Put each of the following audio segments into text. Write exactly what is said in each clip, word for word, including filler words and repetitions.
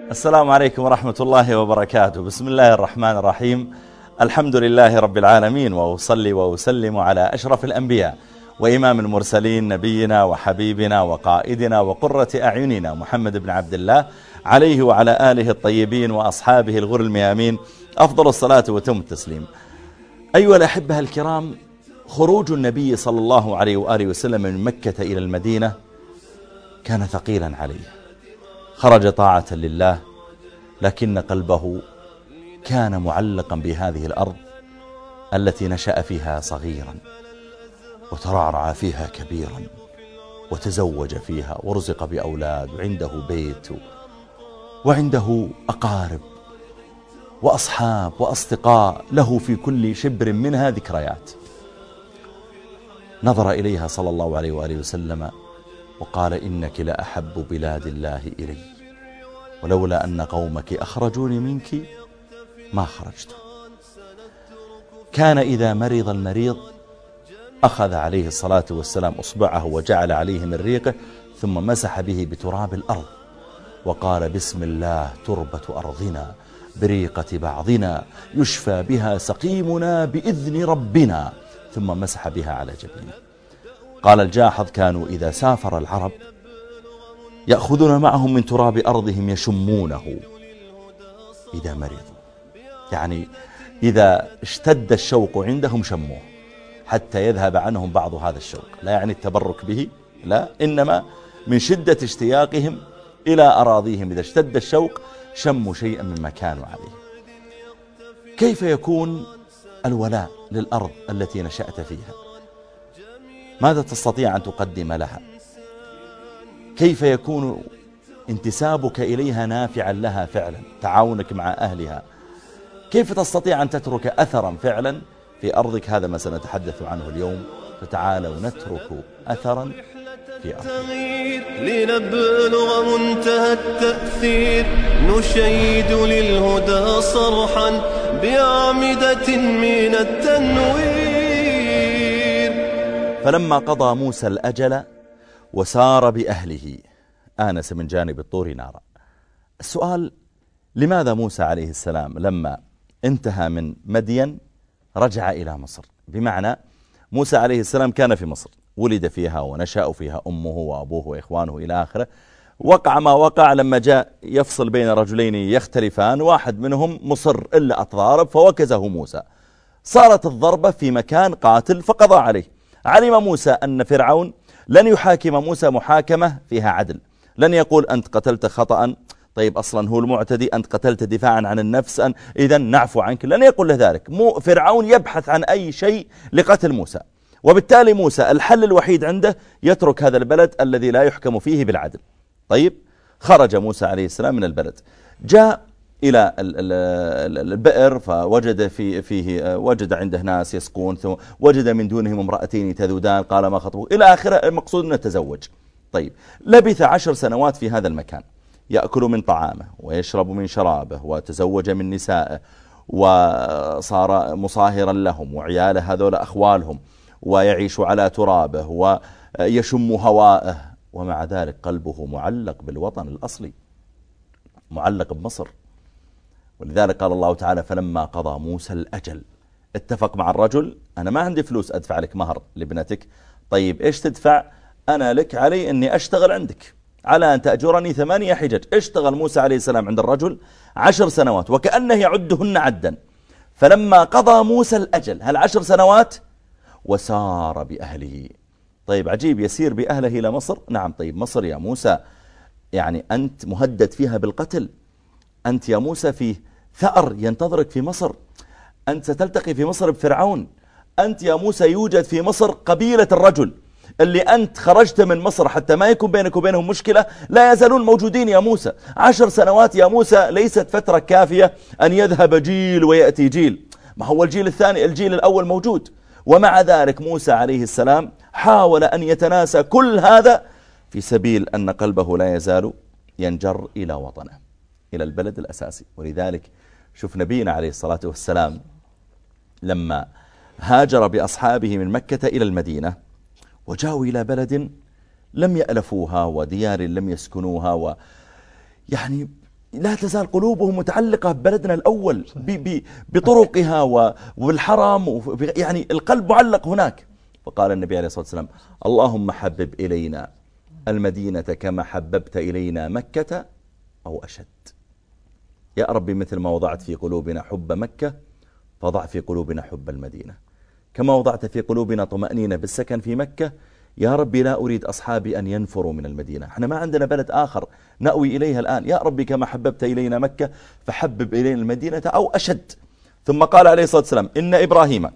السلام عليكم ورحمة الله وبركاته. بسم الله الرحمن الرحيم. الحمد لله رب العالمين، وأصلي وأسلم على أشرف الأنبياء وإمام المرسلين، نبينا وحبيبنا وقائدنا وقرة أعيننا محمد بن عبد الله، عليه وعلى آله الطيبين وأصحابه الغر الميامين أفضل الصلاة وتم التسليم. أيها الأحبة الكرام، خروج النبي صلى الله عليه وآله وسلم من مكة إلى المدينة كان ثقيلا عليه. خرج طاعة لله، لكن قلبه كان معلقا بهذه الأرض التي نشأ فيها صغيرا وترعرع فيها كبيرا وتزوج فيها ورزق بأولاد، وعنده بيت وعنده أقارب وأصحاب وأصدقاء له في كل شبر منها ذكريات. نظر إليها صلى الله عليه وآله وسلم وقال: إنك لأحب بلاد الله إلي، ولولا أن قومك أخرجوني منك ما خرجت. كان إذا مرض المريض أخذ عليه الصلاة والسلام أصبعه وجعل عليه من ريقه ثم مسح به بتراب الأرض وقال: بسم الله تربة أرضنا بريقة بعضنا يشفى بها سقيمنا بإذن ربنا، ثم مسح بها على جبينه. قال الجاحظ: كانوا إذا سافر العرب يأخذون معهم من تراب أرضهم يشمونه إذا مرضوا، يعني إذا اشتد الشوق عندهم شموه حتى يذهب عنهم بعض هذا الشوق، لا يعني التبرك به، لا، إنما من شدة اشتياقهم إلى أراضيهم إذا اشتد الشوق شموا شيئا مما كانوا عليه. كيف يكون الولاء للأرض التي نشأت فيها؟ ماذا تستطيع أن تقدم لها؟ كيف يكون انتسابك إليها نافعا لها فعلا، تعاونك مع أهلها؟ كيف تستطيع أن تترك أثرا فعلا في أرضك؟ هذا ما سنتحدث عنه اليوم، فتعالوا نترك أثرا في أرضك. لنبلغ منتهى التأثير نشيد للهدى صرحا بأعمدة من التنوير. فلما قضى موسى الأجل وسار بأهله آنس من جانب الطور نارا. السؤال: لماذا موسى عليه السلام لما انتهى من مدين رجع إلى مصر؟ بمعنى موسى عليه السلام كان في مصر، ولد فيها ونشأ فيها أمه وأبوه وإخوانه إلى آخره. وقع ما وقع لما جاء يفصل بين رجلين يختلفان، واحد منهم مصر إلا أتضارب فوكزه موسى، صارت الضربة في مكان قاتل فقضى عليه. علم موسى أن فرعون لن يحاكم موسى محاكمة فيها عدل، لن يقول أنت قتلت خطأ، طيب أصلا هو المعتدي، أنت قتلت دفاعا عن النفس، أن إذن نعفو عنك، لن يقول له ذلك. مو فرعون يبحث عن أي شيء لقتل موسى، وبالتالي موسى الحل الوحيد عنده يترك هذا البلد الذي لا يحكم فيه بالعدل. طيب، خرج موسى عليه السلام من البلد، جاء إلى البئر فوجد في فيه وجد عنده ناس يسقون، ثم وجد من دونهم امرأتين تذودان، قال: ما خطبه؟ إلى آخره. المقصود أنه تزوج. طيب، لبث عشر سنوات في هذا المكان، يأكل من طعامه ويشرب من شرابه وتزوج من نسائه وصار مصاهرا لهم، وعياله هذول أخوالهم، ويعيش على ترابه ويشم هواءه، ومع ذلك قلبه معلق بالوطن الأصلي، معلق بمصر. ولذلك قال الله تعالى: فلما قضى موسى الأجل. اتفق مع الرجل: أنا ما عندي فلوس أدفع لك مهر لابنتك، طيب إيش تدفع؟ أنا لك علي أني أشتغل عندك على أن تأجرني ثمانية حجج. اشتغل موسى عليه السلام عند الرجل عشر سنوات وكأنه يعدهن عدا. فلما قضى موسى الأجل، هالعشر سنوات، وسار بأهله. طيب عجيب، يسير بأهله إلى مصر؟ نعم. طيب مصر يا موسى يعني أنت مهدد فيها بالقتل، أنت يا موسى في ثأر ينتظرك في مصر، أنت ستلتقي في مصر بفرعون، أنت يا موسى يوجد في مصر قبيلة الرجل اللي أنت خرجت من مصر حتى ما يكون بينك وبينهم مشكلة، لا يزالون موجودين يا موسى. عشر سنوات يا موسى ليست فترة كافية أن يذهب جيل ويأتي جيل، ما هو الجيل الثاني الجيل الأول موجود. ومع ذلك موسى عليه السلام حاول أن يتناسى كل هذا في سبيل أن قلبه لا يزال ينجر إلى وطنه، إلى البلد الأساسي. ولذلك شوف نبينا عليه الصلاة والسلام لما هاجر بأصحابه من مكة إلى المدينة وجاءوا إلى بلد لم يألفوها وديار لم يسكنوها، ويعني لا تزال قلوبهم متعلقة ببلدنا الأول بطرقها والحرم، يعني القلب معلق هناك. فقال النبي عليه الصلاة والسلام: اللهم حبب إلينا المدينة كما حببت إلينا مكة أو أشد. يا ربي مثل ما وضعت في قلوبنا حب مكة فضع في قلوبنا حب المدينة، كما وضعت في قلوبنا طمأنينة بالسكن في مكة. يا ربي لا أريد أصحابي أن ينفروا من المدينة، احنا ما عندنا بلد آخر نأوي إليها الآن. يا ربي كما حببت إلينا مكة فحبب إلينا المدينة أو أشد. ثم قال عليه الصلاة والسلام: إن إبراهيم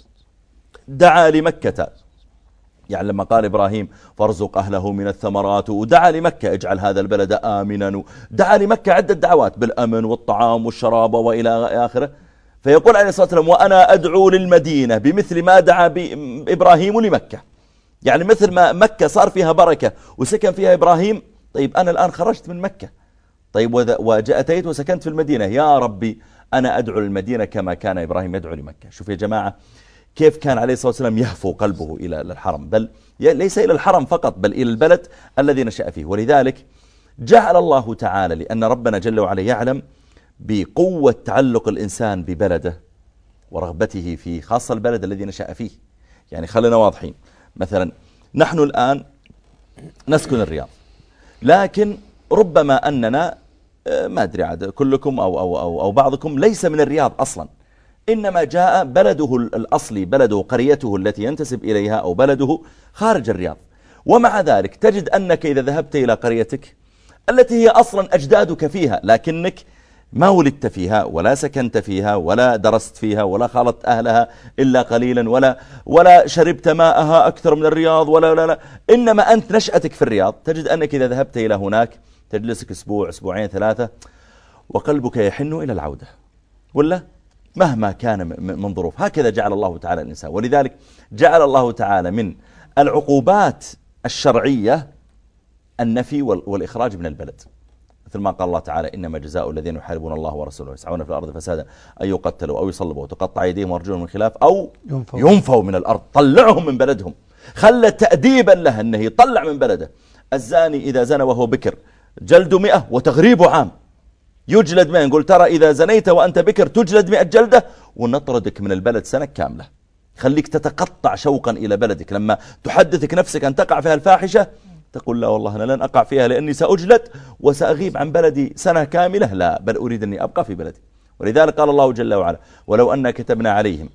دعا لمكة، يعني لما قال إبراهيم فارزق أهله من الثمرات، ودعا لمكة اجعل هذا البلد آمنا، دعا لمكة عدة دعوات بالأمن والطعام والشراب وإلى آخره. فيقول عليه الصلاة والسلام: وأنا أدعو للمدينة بمثل ما دعا إبراهيم لمكة. يعني مثل ما مكة صار فيها بركة وسكن فيها إبراهيم، طيب أنا الآن خرجت من مكة، طيب وأتيت وسكنت في المدينة، يا ربي أنا أدعو للمدينة كما كان إبراهيم يدعو لمكة. شوف يا جماعة كيف كان عليه الصلاة والسلام يهفو قلبه إلى الحرم، بل ليس إلى الحرم فقط بل إلى البلد الذي نشأ فيه. ولذلك جعل الله تعالى، لأن ربنا جل وعلا يعلم بقوة تعلق الإنسان ببلده ورغبته في خاصة البلد الذي نشأ فيه. يعني خلينا واضحين، مثلا نحن الآن نسكن الرياض، لكن ربما أننا ما أدري عاد كلكم أو, أو, أو, أو بعضكم ليس من الرياض أصلا، إنما جاء بلده الأصلي، بلده قريته التي ينتسب إليها أو بلده خارج الرياض. ومع ذلك تجد أنك إذا ذهبت إلى قريتك التي هي أصلا أجدادك فيها، لكنك ما ولدت فيها ولا سكنت فيها ولا درست فيها ولا خالطت أهلها إلا قليلا ولا ولا شربت ماءها أكثر من الرياض ولا لا لا إنما أنت نشأتك في الرياض. تجد أنك إذا ذهبت إلى هناك تجلسك أسبوع أسبوعين ثلاثة وقلبك يحن إلى العودة، ولا مهما كان من ظروف. هكذا جعل الله تعالى الإنسان. ولذلك جعل الله تعالى من العقوبات الشرعية النفي والإخراج من البلد، مثل ما قال الله تعالى: إنما جزاء الذين يحاربون الله ورسوله ويسعون في الأرض فسادا أن يقتلوا أو يصلبوا وتقطع أيديهم وأرجلهم من خلاف أو ينفوا, ينفوا من الأرض. طلعهم من بلدهم، خلى تأديبا له أنه يطلع من بلده. الزاني إذا زنى وهو بكر جلد مئة وتغريب عام، يجلد مئة. نقول ترى إذا زنيت وأنت بكر تجلد مئة جلدة ونطردك من البلد سنة كاملة، خليك تتقطع شوقا إلى بلدك. لما تحدثك نفسك أن تقع فيها الفاحشة تقول لا والله أنا لن أقع فيها لأني سأجلد وسأغيب عن بلدي سنة كاملة، لا بل أريد أني أبقى في بلدي. ولذلك قال الله جل وعلا: ولو أن كتبنا عليهم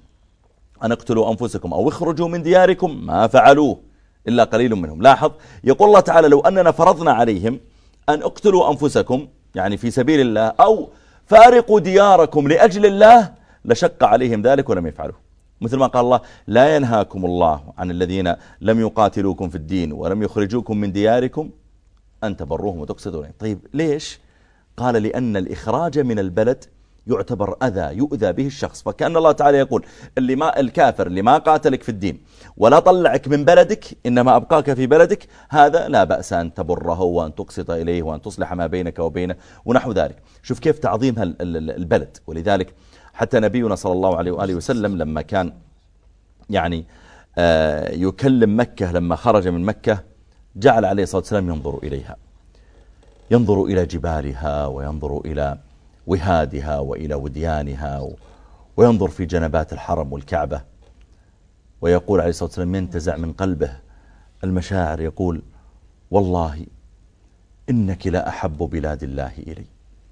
أن اقتلوا أنفسكم أو اخرجوا من دياركم ما فعلوه إلا قليل منهم. لاحظ يقول الله تعالى: لو أننا فرضنا عليهم أن اقتلوا أنفسكم يعني في سبيل الله أو فارقوا دياركم لأجل الله لشق عليهم ذلك ولم يفعلوه. مثل ما قال الله: لا ينهاكم الله عن الذين لم يقاتلوكم في الدين ولم يخرجوكم من دياركم أن تبروهم وتقسطوا إليهم. طيب ليش؟ قال: لأن الإخراج من البلد يعتبر أذى يؤذى به الشخص. فكأن الله تعالى يقول: اللي ما الكافر اللي ما قاتلك في الدين ولا طلعك من بلدك إنما أبقاك في بلدك، هذا لا بأس أن تبره وأن تقسط إليه وأن تصلح ما بينك وبينه ونحو ذلك. شوف كيف تعظيم البلد. ولذلك حتى نبينا صلى الله عليه وآله وسلم لما كان يعني يكلم مكة لما خرج من مكة جعل عليه الصلاة والسلام ينظر إليها، ينظر إلى جبالها وينظر إلى وهادها وإلى وديانها وينظر في جنبات الحرم والكعبة، ويقول عليه الصلاة والسلام ينتزع من قلبه المشاعر، يقول: والله إنك لا أحب بلاد الله إلي،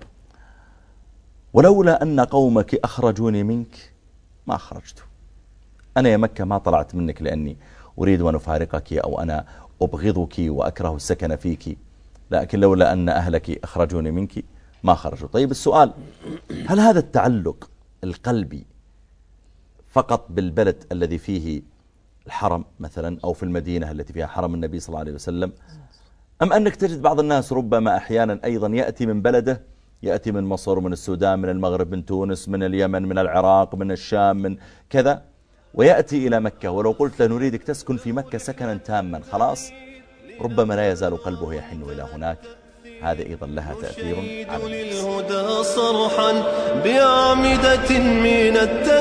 ولولا أن قومك أخرجوني منك ما أخرجت. أنا يا مكة ما طلعت منك لأني أريد أن أفارقك أو أنا أبغضك وأكره السكن فيك، لكن لولا أن أهلك أخرجوني منك ما خرجوا. طيب السؤال: هل هذا التعلق القلبي فقط بالبلد الذي فيه الحرم مثلا أو في المدينة التي فيها حرم النبي صلى الله عليه وسلم، أم أنك تجد بعض الناس ربما أحيانا أيضا يأتي من بلده، يأتي من مصر من السودان من المغرب من تونس من اليمن من العراق من الشام من كذا، ويأتي إلى مكة، ولو قلت له نريدك تسكن في مكة سكنا تاما خلاص ربما لا يزال قلبه يحن إلى هناك. هذا أيضا لها تأثير على للهدى صرحا بأعمدة من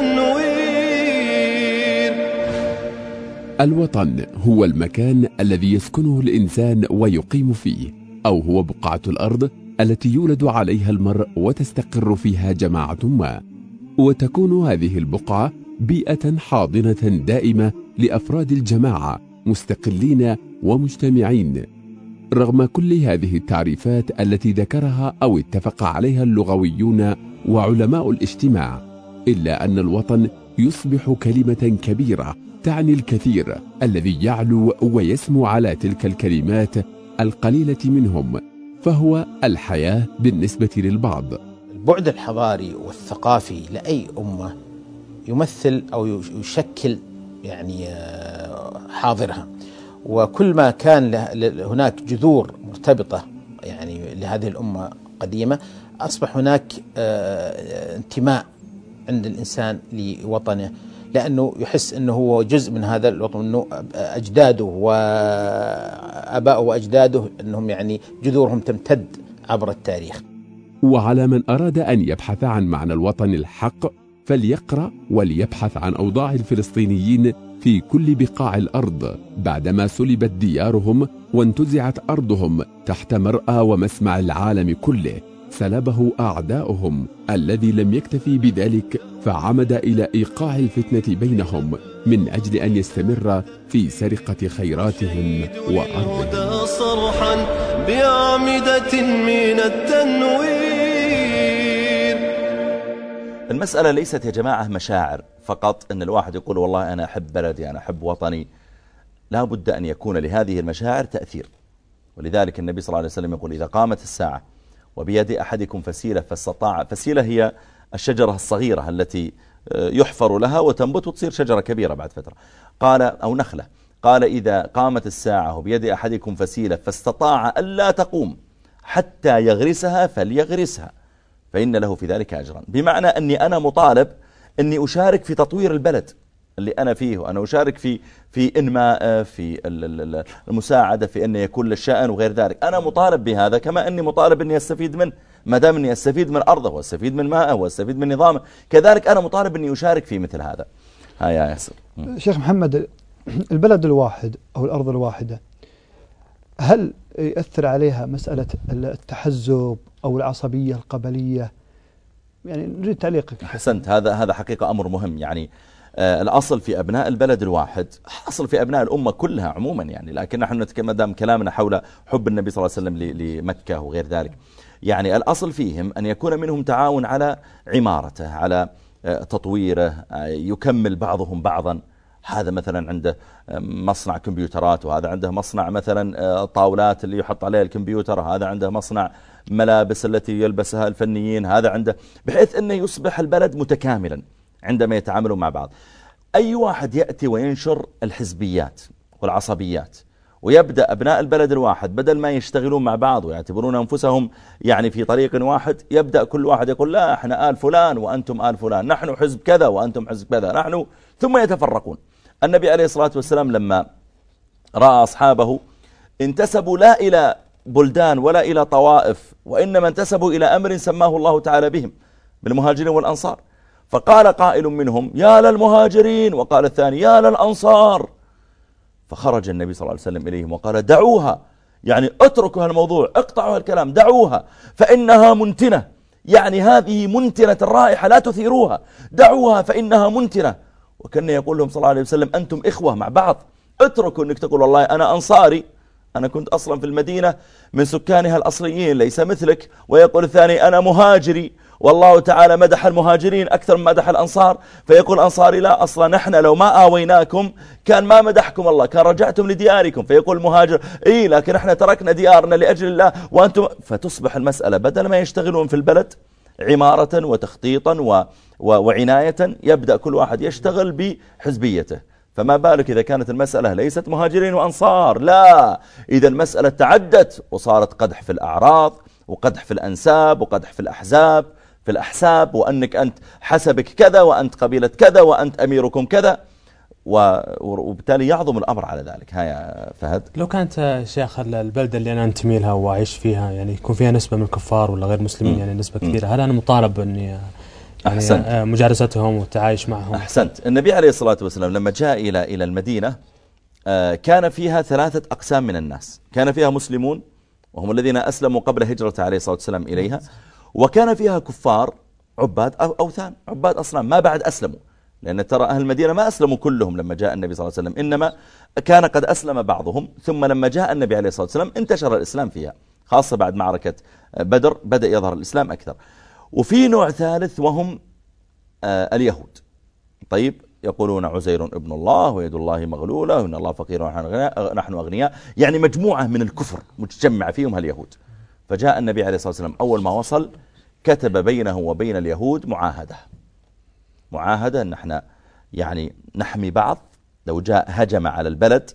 التنوير. الوطن هو المكان الذي يسكنه الإنسان ويقيم فيه، أو هو بقعة الأرض التي يولد عليها المرء وتستقر فيها جماعة ما، وتكون هذه البقعة بيئة حاضنة دائمة لأفراد الجماعة مستقلين ومجتمعين. رغم كل هذه التعريفات التي ذكرها أو اتفق عليها اللغويون وعلماء الاجتماع، إلا أن الوطن يصبح كلمة كبيرة تعني الكثير، الذي يعلو ويسمو على تلك الكلمات القليلة منهم، فهو الحياة بالنسبة للبعض. البعد الحضاري والثقافي لأي أمة يمثل أو يشكل يعني حاضرها، وكل ما كان هناك جذور مرتبطة يعني لهذه الأمة قديمة، أصبح هناك انتماء عند الإنسان لوطنه، لأنه يحس أنه هو جزء من هذا الوطن، أنه أجداده وأباءه وأجداده أنهم يعني جذورهم تمتد عبر التاريخ. وعلى من أراد أن يبحث عن معنى الوطن الحق فليقرأ وليبحث عن أوضاع الفلسطينيين في كل بقاع الأرض بعدما سلبت ديارهم وانتزعت أرضهم تحت مرأى ومسمع العالم كله. سلبه أعداؤهم، الذي لم يكتفي بذلك فعمد إلى إيقاع الفتنة بينهم من أجل أن يستمر في سرقة خيراتهم وأرضهم. صرحا بأعمدة من التنوير. المسألة ليست يا جماعة مشاعر فقط، أن الواحد يقول والله أنا أحب بلدي، أنا أحب وطني. لا بد أن يكون لهذه المشاعر تأثير، ولذلك النبي صلى الله عليه وسلم يقول إذا قامت الساعة وبيد أحدكم فسيلة فاستطاع، فسيلة هي الشجرة الصغيرة التي يحفر لها وتنبت وتصير شجرة كبيرة بعد فترة، قال أو نخلة، قال إذا قامت الساعة وبيد أحدكم فسيلة فاستطاع ألا تقوم حتى يغرسها فليغرسها فإن له في ذلك أجرا. بمعنى أني أنا مطالب أني أشارك في تطوير البلد اللي أنا فيه، وأنا أشارك في في إنماء، في المساعدة في أن يكون للشأن وغير ذلك. أنا مطالب بهذا كما أني مطالب أني أستفيد منه، ما دام أني أستفيد من أرضه وأستفيد من ماءه وأستفيد من نظامه، كذلك أنا مطالب أني أشارك في مثل هذا. ها يا ياسر. شيخ محمد، البلد الواحد أو الأرض الواحدة هل يأثر عليها مسألة التحزب أو العصبية القبلية؟ يعني نريد تعليقك. أحسنت، هذا هذا حقيقة أمر مهم. يعني آه الأصل في أبناء البلد الواحد، أصل في أبناء الأمة كلها عموما يعني، لكن نحن نتكلم دام كلامنا حول حب النبي صلى الله عليه وسلم لمكة وغير ذلك. يعني الأصل فيهم أن يكون منهم تعاون على عمارته، على آه تطويره، آه يكمل بعضهم بعضا. هذا مثلا عنده مصنع كمبيوترات، وهذا عنده مصنع مثلا طاولات اللي يحط عليها الكمبيوتر، هذا عنده مصنع ملابس التي يلبسها الفنيين، هذا عنده، بحيث أنه يصبح البلد متكاملا عندما يتعاملون مع بعض. أي واحد يأتي وينشر الحزبيات والعصبيات ويبدأ أبناء البلد الواحد بدل ما يشتغلون مع بعض ويعتبرون أنفسهم يعني في طريق واحد، يبدأ كل واحد يقول لا احنا آل فلان وأنتم آل فلان، نحن حزب كذا وأنتم حزب كذا، نحن، ثم يتفرقون. النبي عليه الصلاة والسلام لما رأى أصحابه انتسبوا لا إلى بلدان ولا إلى طوائف، وإنما انتسبوا إلى أمر سماه الله تعالى بهم بالمهاجرين والأنصار، فقال قائل منهم يا للمهاجرين، وقال الثاني يا للأنصار، فخرج النبي صلى الله عليه وسلم إليهم وقال دعوها، يعني اتركوا هالموضوع، اقطعوا هالكلام، دعوها فإنها منتنة، يعني هذه منتنة الرائحة لا تثيروها، دعوها فإنها منتنة. وكان يقول لهم صلى الله عليه وسلم أنتم إخوة مع بعض، اتركوا أنك تقول والله أنا أنصاري، أنا كنت أصلا في المدينة من سكانها الأصليين ليس مثلك، ويقول الثاني أنا مهاجري، والله تعالى مدح المهاجرين أكثر من مدح الأنصار، فيقول أنصاري لا أصلا نحن لو ما آويناكم كان ما مدحكم الله، كان رجعتم لدياركم، فيقول المهاجر إيه لكن احنا تركنا ديارنا لأجل الله وأنتم، فتصبح المسألة بدل ما يشتغلون في البلد عمارة وتخطيطا و... و... وعناية، يبدأ كل واحد يشتغل بحزبيته. فما بالك إذا كانت المسألة ليست مهاجرين وأنصار، لا، إذا المسألة تعدت وصارت قدح في الأعراض وقدح في الأنساب وقدح في الأحزاب في الأحساب، وأنك أنت حسبك كذا وأنت قبيلة كذا وأنت أميركم كذا، وبالتالي يعظم الأمر على ذلك. ها يا فهد، لو كانت شيخ البلدة اللي أنا أنتمي لها وأعيش فيها يعني يكون فيها نسبة من الكفار ولا غير مسلمين، يعني نسبة كبيرة، هل أنا مطالب أني يعني أحسنت. مجالستهم والتعايش معهم؟ أحسنت. النبي عليه الصلاة والسلام لما جاء إلى إلى المدينة كان فيها ثلاثة أقسام من الناس، كان فيها مسلمون وهم الذين أسلموا قبل هجرة عليه الصلاة والسلام إليها، وكان فيها كفار عباد أوثان، عباد أصنام ما بعد أسلموا، لأن ترى أهل المدينة ما أسلموا كلهم لما جاء النبي صلى الله عليه وسلم، إنما كان قد أسلم بعضهم، ثم لما جاء النبي عليه الصلاة والسلام انتشر الإسلام فيها، خاصة بعد معركة بدر بدأ يظهر الإسلام أكثر. وفي نوع ثالث وهم آه اليهود. طيب، يقولون عزير ابن الله ويد الله مغلولة وإن الله فقير ونحن أغنياء، يعني مجموعة من الكفر متجمع فيهم اليهود. فجاء النبي عليه الصلاة والسلام أول ما وصل كتب بينه وبين اليهود معاهدة، معاهدة أن احنا يعني نحمي بعض، لو جاء هجم على البلد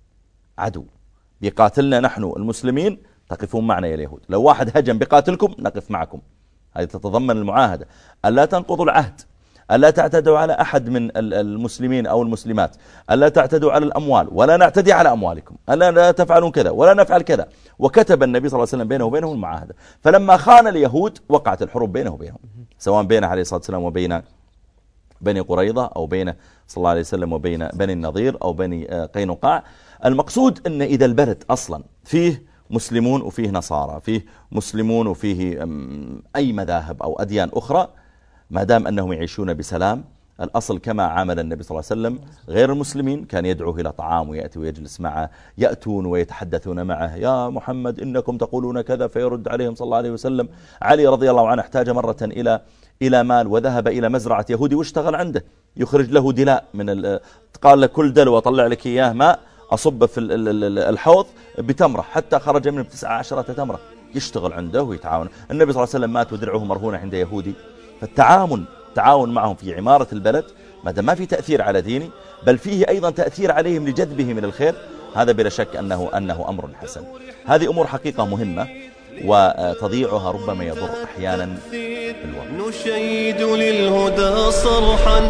عدو بيقاتلنا نحن المسلمين تقفون معنا يا اليهود، لو واحد هجم بقاتلكم نقف معكم. هذه تتضمن المعاهدة، ألا تنقضوا العهد، ألا تعتدوا على أحد من المسلمين أو المسلمات، ألا تعتدوا على الأموال ولا نعتدي على أموالكم، ألا لا تفعلون كذا ولا نفعل كذا. وكتب النبي صلى الله عليه وسلم بينه وبينهم المعاهدة. فلما خان اليهود وقعت الحروب بينه وبينهم، سواء بينه عليه الصلاة والسلام وبين بني قريظة، أو بين صلى الله عليه وسلم وبين بني النضير أو بني قينقاع. المقصود أن إذا البلد أصلا فيه مسلمون وفيه نصارى، فيه مسلمون وفيه أي مذاهب أو أديان أخرى، ما دام أنهم يعيشون بسلام، الأصل كما عامل النبي صلى الله عليه وسلم غير المسلمين، كان يدعو إلى طعام ويأتي ويجلس معه، يأتون ويتحدثون معه، يا محمد إنكم تقولون كذا، فيرد عليهم صلى الله عليه وسلم. علي رضي الله عنه احتاج مرة إلى إلى مال، وذهب إلى مزرعة يهودي واشتغل عنده يخرج له دلاء من، قال له كل دلو أطلع لك إياه ماء أصب في الحوض بتمرة، حتى خرج منه بتسعة عشرة تمرة، يشتغل عنده ويتعاون. النبي صلى الله عليه وسلم مات ودرعه مرهونة عند يهودي. فالتعاون تعاون معهم في عمارة البلد، ما دام ما في تأثير على ديني، بل فيه أيضا تأثير عليهم لجذبه من الخير، هذا بلا شك أنه أنه أمر حسن. هذه أمور حقيقة مهمة، وتضييعها ربما يضر أحيانا بالوقت. نشيد للهدى صرحا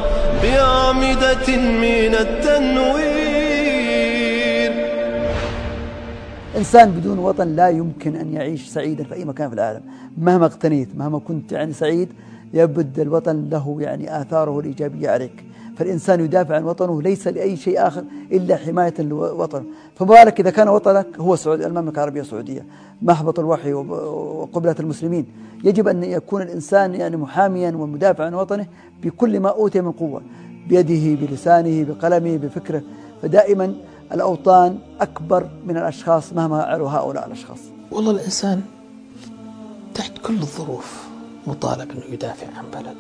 بأعمدة من التنوير. إنسان بدون وطن لا يمكن أن يعيش سعيدا في أي مكان في العالم، مهما اغتنيت مهما كنت يعني سعيد، يبد الوطن له يعني آثاره الإيجابية عليك. فالإنسان يدافع عن وطنه ليس لأي شيء آخر إلا حماية لوطنه. فمبارك إذا كان وطنك هو سعود المملكة العربية السعودية، محبط الوحي وقبلة المسلمين، يجب أن يكون الإنسان يعني محاميا ومدافعا عن وطنه بكل ما أوتي من قوة، بيده بلسانه بقلمه بفكره. فدائما الأوطان أكبر من الأشخاص مهما علوا هؤلاء الأشخاص. والله الإنسان تحت كل الظروف مطالب أنه يدافع عن بلده،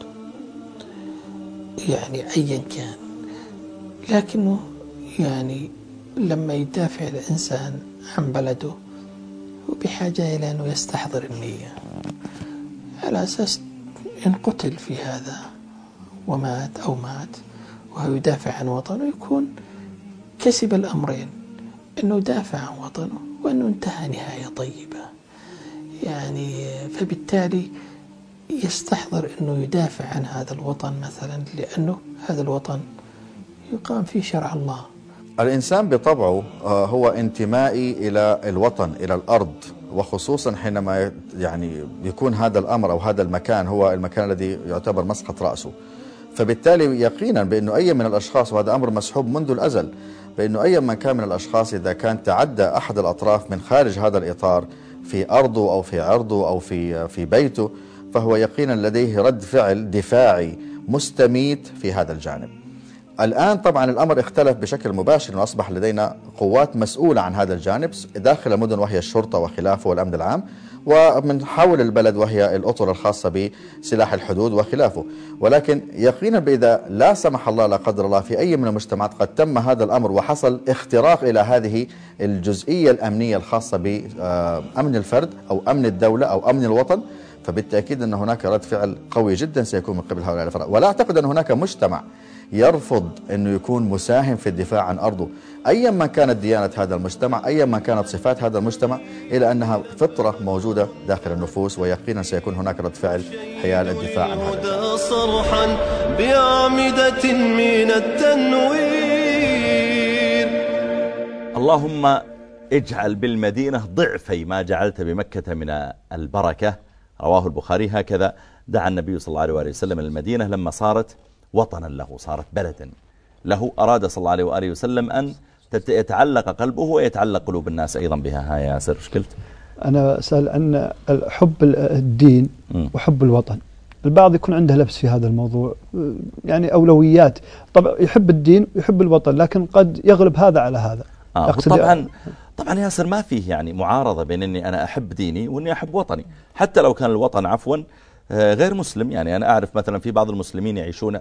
يعني أيا كان، لكنه يعني لما يدافع الإنسان عن بلده وبحاجة إلى أنه يستحضر النية، على أساس إن قتل في هذا ومات أو مات وهو يدافع عن وطنه، يكون كسب الأمرين، أنه دافع عن وطنه وأنه انتهى نهاية طيبة. يعني فبالتالي يستحضر أنه يدافع عن هذا الوطن مثلا، لأنه هذا الوطن يقام فيه شرع الله. الإنسان بطبعه هو انتمائي إلى الوطن، إلى الأرض، وخصوصا حينما يعني يكون هذا الأمر أو هذا المكان هو المكان الذي يعتبر مسقط رأسه. فبالتالي يقينا بأنه أي من الأشخاص، وهذا أمر مسحوب منذ الأزل، بأنه أي من كان من الأشخاص إذا كان تعدى أحد الأطراف من خارج هذا الإطار في أرضه أو في عرضه أو في في بيته، فهو يقينا لديه رد فعل دفاعي مستميت في هذا الجانب. الآن طبعا الأمر اختلف بشكل مباشر، وأصبح لدينا قوات مسؤولة عن هذا الجانب داخل المدن، وهي الشرطة وخلافه والأمن العام، ومن حول البلد وهي الأطر الخاصة بسلاح الحدود وخلافه. ولكن يقينا بإذا لا سمح الله لا قدر الله في أي من المجتمعات قد تم هذا الأمر وحصل اختراق إلى هذه الجزئية الأمنية الخاصة بأمن الفرد أو أمن الدولة أو أمن الوطن، فبالتأكيد أن هناك رد فعل قوي جدا سيكون من قبل هؤلاء الأفراد. ولا أعتقد أن هناك مجتمع يرفض أنه يكون مساهم في الدفاع عن أرضه، أيا ما كانت ديانة هذا المجتمع، أيا ما كانت صفات هذا المجتمع، إلى أنها فطرة موجودة داخل النفوس، ويقينا سيكون هناك رد فعل حيال الدفاع عن هذا. صرحا بأعمدة من التنوير. اللهم اجعل بالمدينة ضعفي ما جعلت بمكة من البركة. رواه البخاري. هكذا دعا النبي صلى الله عليه وآله وسلم المدينة لما صارت وطنا له، صارت بلدا له. أراد صلى الله عليه وآله وسلم أن يتعلق قلبه ويتعلق قلوب الناس أيضا بها. ها يا ياسر، ايش قلت؟ أنا أسأل عن حب الدين وحب الوطن. البعض يكون عنده لبس في هذا الموضوع، يعني أولويات. طبعا يحب الدين ويحب الوطن، لكن قد يغلب هذا على هذا. آه طبعا طبعا ياسر ما فيه يعني معارضة بين أني أنا أحب ديني وأني أحب وطني، حتى لو كان الوطن عفوا غير مسلم. يعني أنا أعرف مثلا في بعض المسلمين يعيشون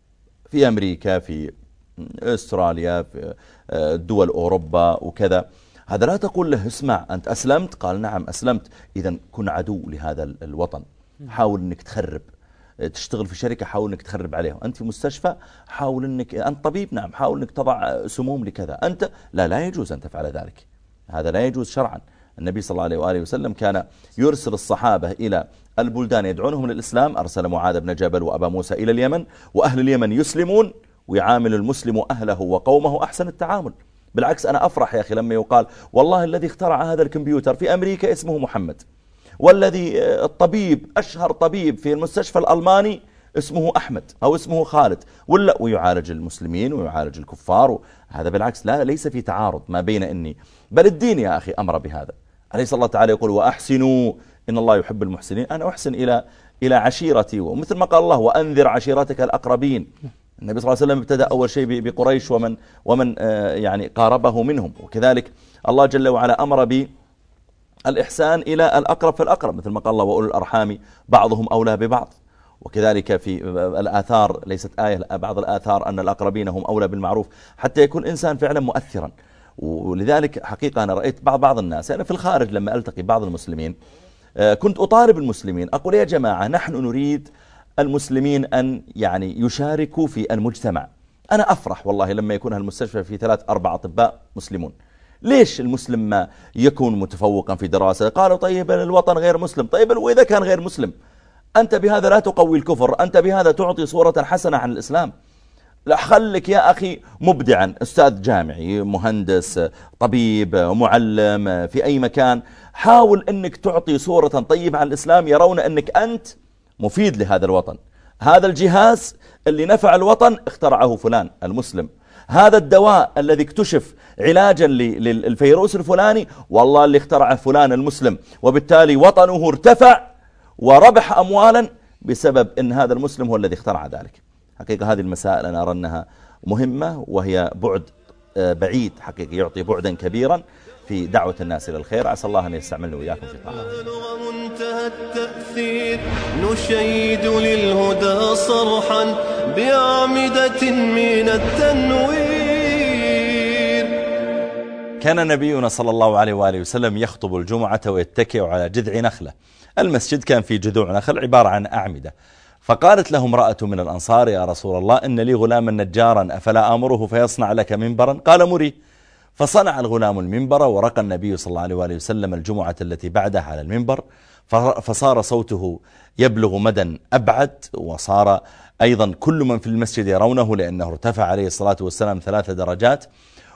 في أمريكا، في أستراليا، في دول أوروبا وكذا. هذا لا تقول له اسمع أنت أسلمت، قال نعم أسلمت، إذا كن عدو لهذا الوطن، حاول أنك تخرب. تشتغل في شركة حاول أنك تخرب عليها، أنت في مستشفى حاول أنك، أنت طبيب نعم حاول أنك تضع سموم لكذا، أنت لا لا يجوز أن تفعل ذلك، هذا لا يجوز شرعا. النبي صلى الله عليه وآله وسلم كان يرسل الصحابة إلى البلدان يدعونهم للإسلام. أرسل معاذ بن جبل وأبا موسى إلى اليمن، وأهل اليمن يسلمون ويعامل المسلم أهله وقومه أحسن التعامل. بالعكس أنا أفرح يا أخي لما يقال والله الذي اخترع هذا الكمبيوتر في أمريكا اسمه محمد، والذي الطبيب أشهر طبيب في المستشفى الألماني اسمه أحمد أو اسمه خالد، ولا ويعالج المسلمين ويعالج الكفار. هذا بالعكس لا ليس في تعارض ما بين إني، بل الدين يا أخي أمر بهذا. أليس الله تعالى يقول وأحسنوا إن الله يحب المحسنين؟ أنا أحسن إلى إلى عشيرتي، ومثل ما قال الله وأنذر عشيرتك الأقربين. النبي صلى الله عليه وسلم ابتدأ أول شيء بقريش ومن ومن يعني قاربه منهم، وكذلك الله جل وعلا أمر بالإحسان إلى الأقرب فالأقرب، مثل ما قال الله وأولو الأرحام بعضهم أولى ببعض. وكذلك في الآثار ليست آية، بعض الآثار أن الأقربين هم أولى بالمعروف، حتى يكون إنسان فعلا مؤثرا. ولذلك حقيقة أنا رأيت بعض بعض الناس يعني في الخارج لما ألتقي بعض المسلمين كنت أطالب المسلمين أقول يا جماعة نحن نريد المسلمين أن يعني يشاركوا في المجتمع. أنا أفرح والله لما يكون هالمستشفى في ثلاث أربع أطباء مسلمون. ليش المسلم ما يكون متفوقا في دراسة؟ قالوا طيب الوطن غير مسلم. طيب وإذا كان غير مسلم أنت بهذا لا تقوي الكفر، أنت بهذا تعطي صورة حسنة عن الإسلام. لا خلك يا أخي مبدعا، أستاذ جامعي، مهندس، طبيب، معلم في أي مكان، حاول أنك تعطي صورة طيبة عن الإسلام، يرون أنك أنت مفيد لهذا الوطن. هذا الجهاز اللي نفع الوطن اخترعه فلان المسلم، هذا الدواء الذي اكتشف علاجا للفيروس الفلاني والله اللي اخترعه فلان المسلم، وبالتالي وطنه ارتفع وربح أموالا بسبب أن هذا المسلم هو الذي اخترع ذلك. حقيقة هذه المسائل أنا أرى أنها مهمة، وهي بعد بعيد حقيقة يعطي بعدا كبيرا في دعوة الناس إلى الخير. عسى الله أن يستعملنا وإياكم في طاعته. منتهى التأثير نشيد للهدى صرحا بأعمدة من التنوير. كان نبينا صلى الله عليه وآله وسلم يخطب الجمعة ويتكئ على جذع نخلة. المسجد كان في جذوع نخل عبارة عن أعمدة. فقالت له امرأة من الأنصار يا رسول الله إن لي غلاما نجارا أفلا أمره فيصنع لك منبرا؟ قال مري. فصنع الغلام المنبر، ورقى النبي صلى الله عليه وآله وسلم الجمعة التي بعدها على المنبر، فصار صوته يبلغ مدى أبعد، وصار أيضا كل من في المسجد يرونه لأنه ارتفع عليه الصلاة والسلام ثلاث درجات،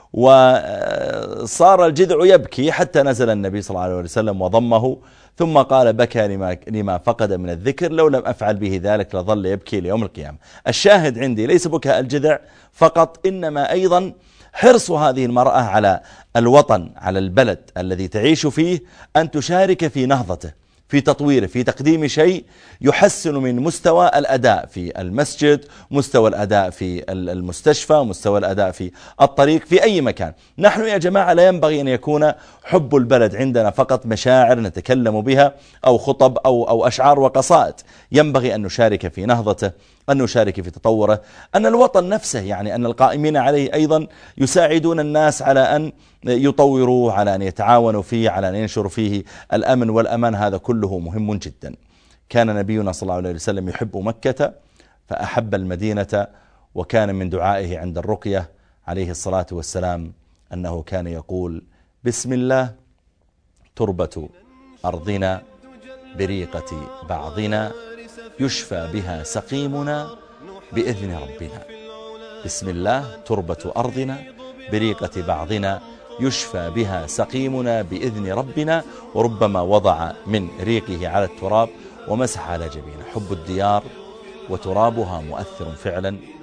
وصار الجذع يبكي حتى نزل النبي صلى الله عليه وسلم وضمه، ثم قال بكى لما, لما فقد من الذكر، لو لم أفعل به ذلك لظل يبكي ليوم القيامة. الشاهد عندي ليس بكاء الجذع فقط، إنما أيضا حرص هذه المرأة على الوطن، على البلد الذي تعيش فيه، أن تشارك في نهضته، في تطويره، في تقديم شيء يحسن من مستوى الأداء في المسجد، مستوى الأداء في المستشفى، مستوى الأداء في الطريق، في أي مكان. نحن يا جماعة لا ينبغي أن يكون حب البلد عندنا فقط مشاعر نتكلم بها أو خطب أو, أو أشعار وقصائد. ينبغي أن نشارك في نهضته، أن نشارك في تطوره، أن الوطن نفسه يعني أن القائمين عليه أيضا يساعدون الناس على أن يطوروا، على أن يتعاونوا فيه، على أن ينشروا فيه الأمن والأمان. هذا كله مهم جدا. كان نبينا صلى الله عليه وسلم يحب مكة فأحب المدينة، وكان من دعائه عند الرقية عليه الصلاة والسلام أنه كان يقول بسم الله تربة أرضنا بريقة بعضنا يشفى بها سقيمنا بإذن ربنا. بسم الله تربة أرضنا بريقة بعضنا يشفى بها سقيمنا بإذن ربنا. وربما وضع من ريقه على التراب ومسح على جبينه. حب الديار وترابها مؤثر فعلا